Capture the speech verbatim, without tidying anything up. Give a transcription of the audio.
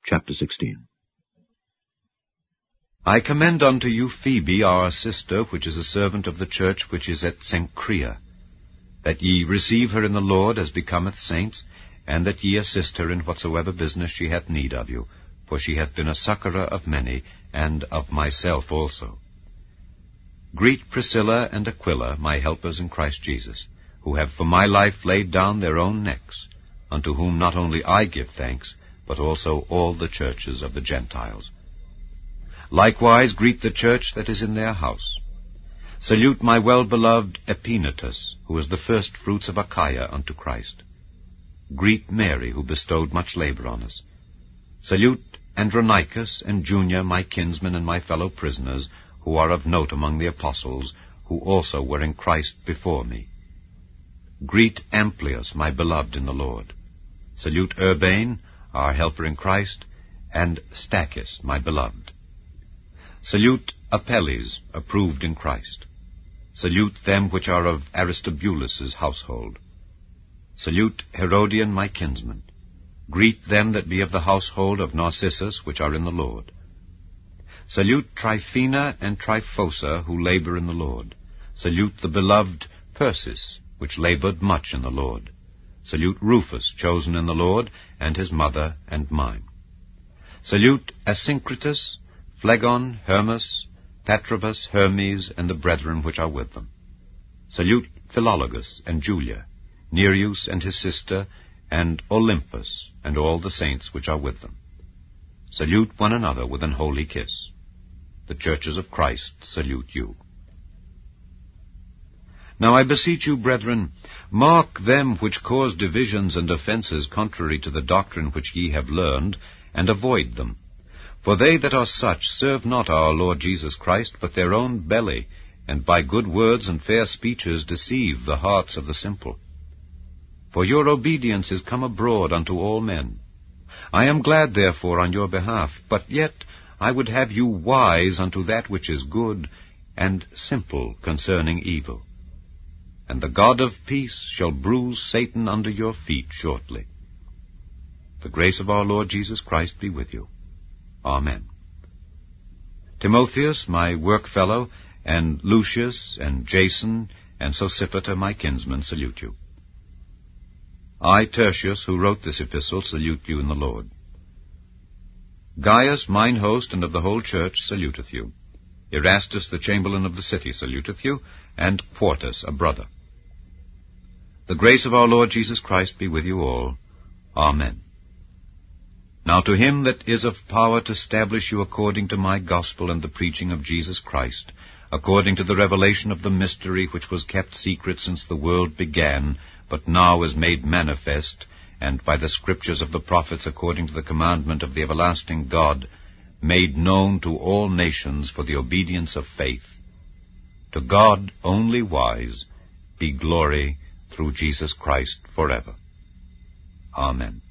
Chapter sixteen. I commend unto you Phoebe, our sister, which is a servant of the church which is at Cenchrea, that ye receive her in the Lord as becometh saints, and that ye assist her in whatsoever business she hath need of you, for she hath been a succourer of many, and of myself also. Greet Priscilla and Aquila, my helpers in Christ Jesus, who have for my life laid down their own necks, unto whom not only I give thanks, but also all the churches of the Gentiles. Likewise greet the church that is in their house. Salute my well-beloved Epaenetus, who is the first fruits of Achaia unto Christ. Greet Mary, who bestowed much labor on us. Salute Andronicus and Junia, my kinsmen and my fellow prisoners, who are of note among the apostles, who also were in Christ before me. Greet Amplias, my beloved in the Lord. Salute Urbane, our helper in Christ, and Stachys, my beloved. Salute Apelles, approved in Christ. Salute them which are of Aristobulus' household. Salute Herodian, my kinsman. Greet them that be of the household of Narcissus, which are in the Lord. Salute Tryphena and Tryphosa, who labor in the Lord. Salute the beloved Persis, which labored much in the Lord. Salute Rufus, chosen in the Lord, and his mother and mine. Salute Asyncritus, Phlegon, Hermas, Patrobas, Hermes, and the brethren which are with them. Salute Philologus and Julia, Nereus and his sister, and Olympus, and all the saints which are with them. Salute one another with an holy kiss. The churches of Christ salute you. Now I beseech you, brethren, mark them which cause divisions and offences contrary to the doctrine which ye have learned, and avoid them. For they that are such serve not our Lord Jesus Christ, but their own belly, and by good words and fair speeches deceive the hearts of the simple. For your obedience is come abroad unto all men. I am glad therefore on your behalf, but yet I would have you wise unto that which is good, and simple concerning evil. And the God of peace shall bruise Satan under your feet shortly. The grace of our Lord Jesus Christ be with you. Amen. Timotheus, my workfellow, and Lucius, and Jason, and Sosipater, my kinsmen, salute you. I, Tertius, who wrote this epistle, salute you in the Lord. Gaius, mine host, and of the whole church, saluteth you. Erastus, the chamberlain of the city, saluteth you, and Quartus, a brother. The grace of our Lord Jesus Christ be with you all. Amen. Now to him that is of power to establish you according to my gospel and the preaching of Jesus Christ, according to the revelation of the mystery which was kept secret since the world began, but now is made manifest, and by the scriptures of the prophets according to the commandment of the everlasting God, made known to all nations for the obedience of faith. To God only wise be glory through Jesus Christ forever. Amen.